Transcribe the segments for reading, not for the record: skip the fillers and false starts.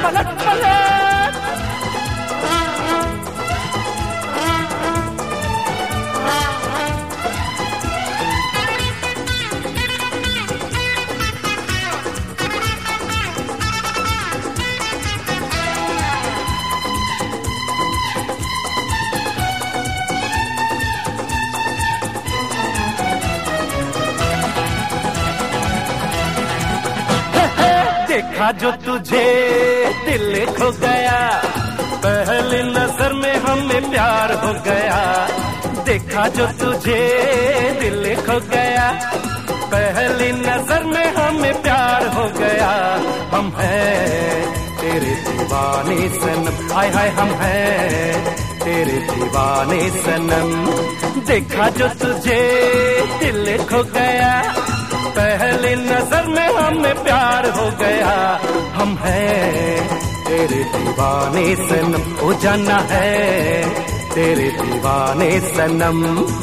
पलट पलट। देखा जो तुझे दिल खो गया, पहली नजर में हमें प्यार हो गया। देखा जो तुझे दिल खो गया, पहली नजर में हमें प्यार हो गया। हम हैं तेरे दीवाने सनम, हाय हाय हम हैं तेरे दीवाने सनम। देखा जो तुझे दिल खो गया, पहली नजर में हमें प्यार हो गया। हम हैं तेरे दीवाने सनम, ओ जाना है तेरे दीवाने सनम।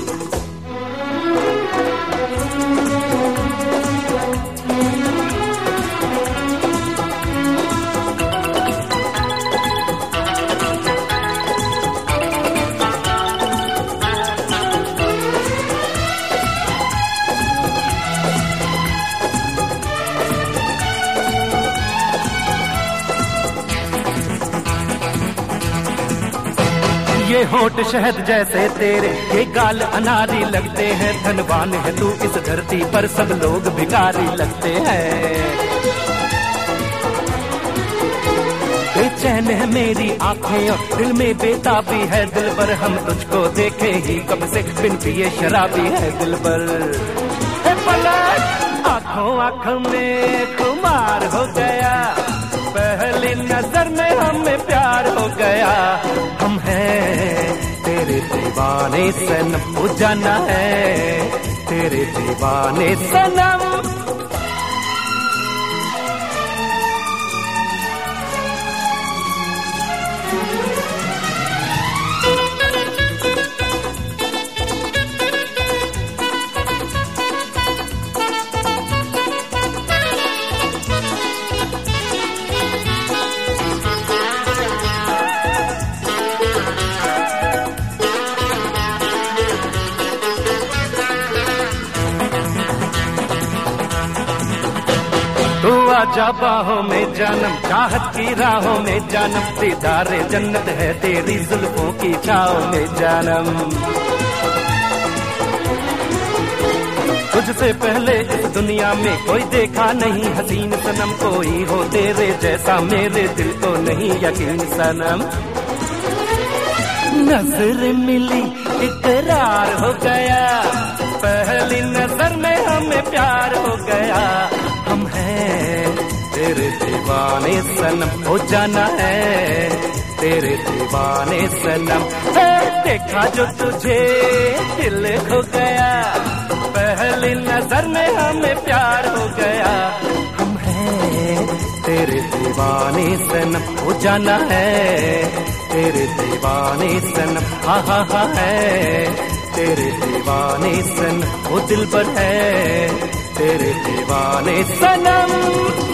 ये होठ शहद जैसे तेरे, ये गाल अनारी लगते हैं। धनवान है तू इस धरती पर, सब लोग भिखारी लगते हैं। बेचैन है मेरी आंखें और दिल में बेताबी है दिल पर। हम तुझको देखे ही कब से, बिन पिए शराबी है दिल पर। पलट आंखों आंखों में खुमार हो गया, पहली नजर में हमें प्यार हो गया। हम हैं तेरे दीवाने सनम, ओ जाना है तेरे दीवाने सनम। तू आजा बाहों में जानम, चाहत की राहों में जानम। दीदारे जन्नत है तेरी जुल्फों की छाओ में जानम। तुझसे पहले इस दुनिया में कोई देखा नहीं हसीन सनम। कोई हो तेरे जैसा मेरे दिल को नहीं यकीन सनम। नजर मिली इकरार हो गया, पहली नजर में हमें प्यार हो गया। हम हैं तेरे दीवाने सनम, हो जाना है तेरे दीवाने सनम। देखा जो तुझे दिल खो गया, पहली नजर में हमें प्यार हो गया। हम हैं तेरे दीवाने सनम, हो जाना है तेरे दीवाने सनम। हा हा हा है तेरे दीवाने सनम, वो दिल पर है तेरे दीवाने सनम।